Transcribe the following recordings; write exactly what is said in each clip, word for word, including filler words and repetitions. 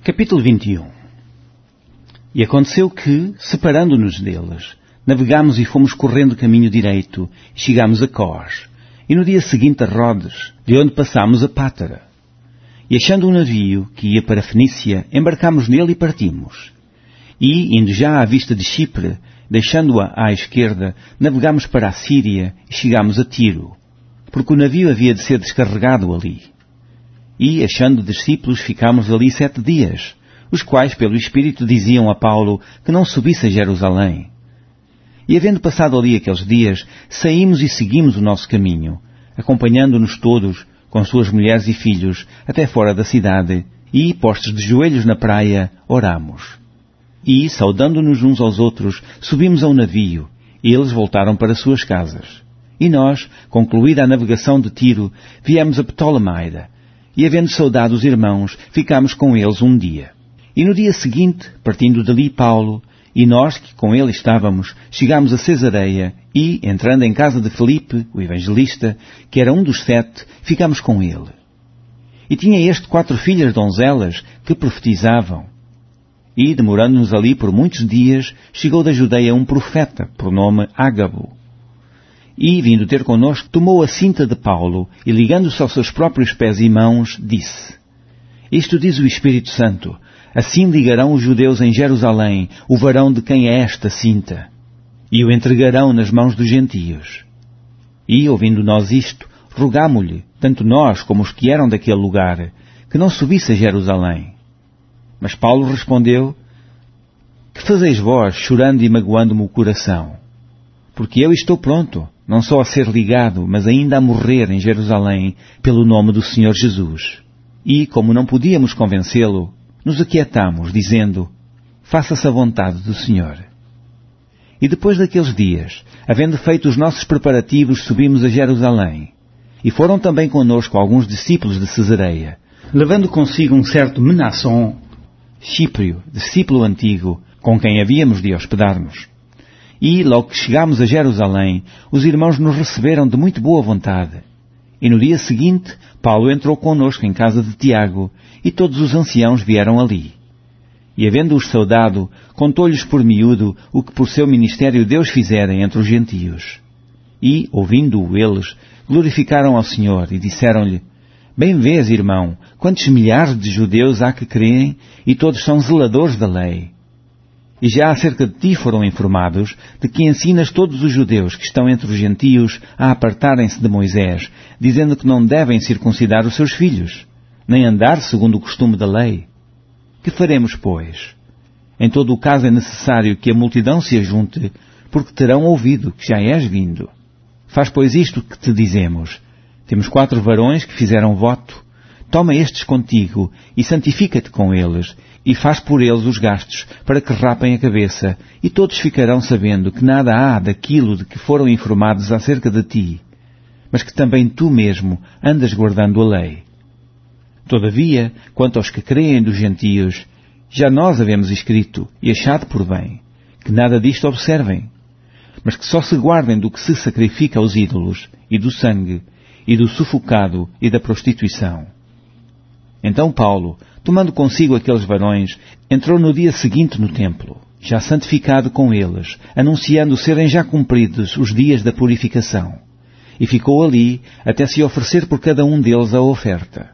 Capítulo vinte e um. E aconteceu que, separando-nos deles, navegámos e fomos correndo caminho direito, e chegámos a Cós, e no dia seguinte a Rodes, de onde passámos a Pátara. E achando um navio que ia para a Fenícia, embarcámos nele e partimos. E, indo já à vista de Chipre, deixando-a à esquerda, navegámos para a Síria e chegámos a Tiro, porque o navio havia de ser descarregado ali. E, achando discípulos, ficámos ali sete dias, os quais, pelo Espírito, diziam a Paulo que não subisse a Jerusalém. E, havendo passado ali aqueles dias, saímos e seguimos o nosso caminho, acompanhando-nos todos, com suas mulheres e filhos, até fora da cidade, e, postos de joelhos na praia, oramos. E, saudando-nos uns aos outros, subimos ao navio, e eles voltaram para suas casas. E nós, concluída a navegação de Tiro, viemos a Ptolemaida, e, havendo saudado os irmãos, ficámos com eles um dia. E no dia seguinte, partindo dali Paulo, e nós, que com ele estávamos, chegámos a Cesareia, e, entrando em casa de Filipe, o evangelista, que era um dos sete, ficámos com ele. E tinha este quatro filhas donzelas, que profetizavam. E, demorando-nos ali por muitos dias, chegou da Judeia um profeta, por nome Ágabo. E, vindo ter connosco, tomou a cinta de Paulo, e ligando-se aos seus próprios pés e mãos, disse: Isto diz o Espírito Santo, assim ligarão os judeus em Jerusalém o varão de quem é esta cinta, e o entregarão nas mãos dos gentios. E, ouvindo nós isto, rogámo-lhe, tanto nós como os que eram daquele lugar, que não subisse a Jerusalém. Mas Paulo respondeu: Que fazeis vós, chorando e magoando-me o coração? Porque eu estou pronto, não só a ser ligado, mas ainda a morrer em Jerusalém, pelo nome do Senhor Jesus. E, como não podíamos convencê-lo, nos aquietámos, dizendo: Faça-se a vontade do Senhor. E depois daqueles dias, havendo feito os nossos preparativos, subimos a Jerusalém. E foram também conosco alguns discípulos de Cesareia, levando consigo um certo Menasson, Chíprio, discípulo antigo, com quem havíamos de hospedar-nos. E, logo que chegámos a Jerusalém, os irmãos nos receberam de muito boa vontade. E no dia seguinte, Paulo entrou conosco em casa de Tiago, e todos os anciãos vieram ali. E, havendo-os saudado, contou-lhes por miúdo o que por seu ministério Deus fizera entre os gentios. E, ouvindo-o eles, glorificaram ao Senhor e disseram-lhe: Bem vês, irmão, quantos milhares de judeus há que creem, e todos são zeladores da lei. E já acerca de ti foram informados de que ensinas todos os judeus que estão entre os gentios a apartarem-se de Moisés, dizendo que não devem circuncidar os seus filhos, nem andar segundo o costume da lei. Que faremos, pois? Em todo o caso é necessário que a multidão se ajunte, porque terão ouvido que já és vindo. Faz, pois, isto que te dizemos. Temos quatro varões que fizeram voto. Toma estes contigo e santifica-te com eles, e faz por eles os gastos, para que rapem a cabeça, e todos ficarão sabendo que nada há daquilo de que foram informados acerca de ti, mas que também tu mesmo andas guardando a lei. Todavia, quanto aos que creem dos gentios, já nós havemos escrito, e achado por bem, que nada disto observem, mas que só se guardem do que se sacrifica aos ídolos, e do sangue, e do sufocado, e da prostituição. Então Paulo, tomando consigo aqueles varões, entrou no dia seguinte no templo, já santificado com eles, anunciando serem já cumpridos os dias da purificação, e ficou ali até se oferecer por cada um deles a oferta.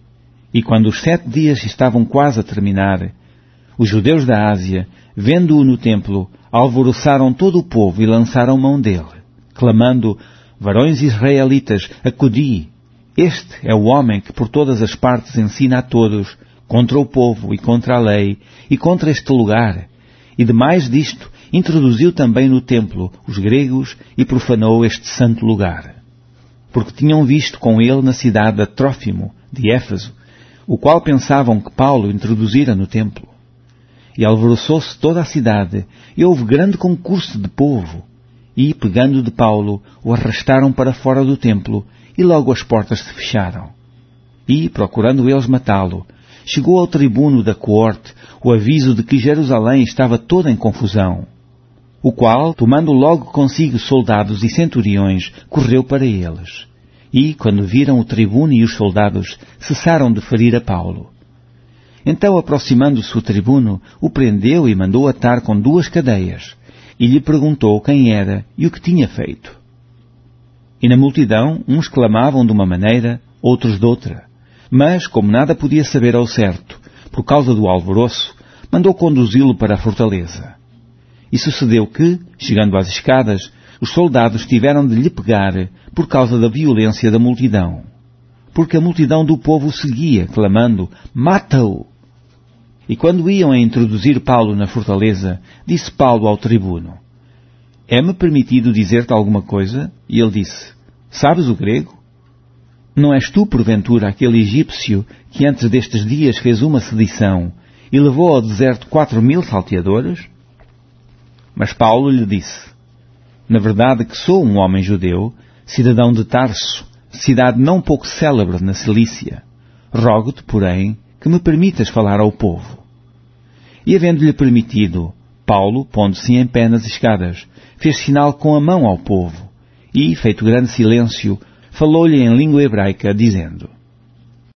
E quando os sete dias estavam quase a terminar, os judeus da Ásia, vendo-o no templo, alvoroçaram todo o povo e lançaram mão dele, clamando: Varões israelitas, acudi! Este é o homem que por todas as partes ensina a todos, contra o povo e contra a lei, e contra este lugar. E demais disto, introduziu também no templo os gregos e profanou este santo lugar. Porque tinham visto com ele na cidade a Trófimo, de Éfeso, o qual pensavam que Paulo introduzira no templo. E alvoroçou-se toda a cidade, e houve grande concurso de povo. E, pegando de Paulo, o arrastaram para fora do templo, e logo as portas se fecharam. E, procurando eles matá-lo, chegou ao tribuno da coorte o aviso de que Jerusalém estava toda em confusão, o qual, tomando logo consigo soldados e centuriões, correu para eles. E, quando viram o tribuno e os soldados, cessaram de ferir a Paulo. Então, aproximando-se o tribuno, o prendeu e mandou atar com duas cadeias, e lhe perguntou quem era e o que tinha feito. E na multidão, uns clamavam de uma maneira, outros de outra. Mas, como nada podia saber ao certo, por causa do alvoroço, mandou conduzi-lo para a fortaleza. E sucedeu que, chegando às escadas, os soldados tiveram de lhe pegar por causa da violência da multidão. Porque a multidão do povo o seguia, clamando, mata-o! E quando iam a introduzir Paulo na fortaleza, disse Paulo ao tribuno, é-me permitido dizer-te alguma coisa? E ele disse, sabes o grego? Não és tu, porventura, aquele egípcio que antes destes dias fez uma sedição e levou ao deserto quatro mil salteadores? Mas Paulo lhe disse, na verdade que sou um homem judeu, cidadão de Tarso, cidade não pouco célebre na Cilícia. Rogo-te, porém, que me permitas falar ao povo. E havendo-lhe permitido, Paulo, pondo-se em pé nas escadas, fez sinal com a mão ao povo, e, feito grande silêncio, falou-lhe em língua hebraica, dizendo,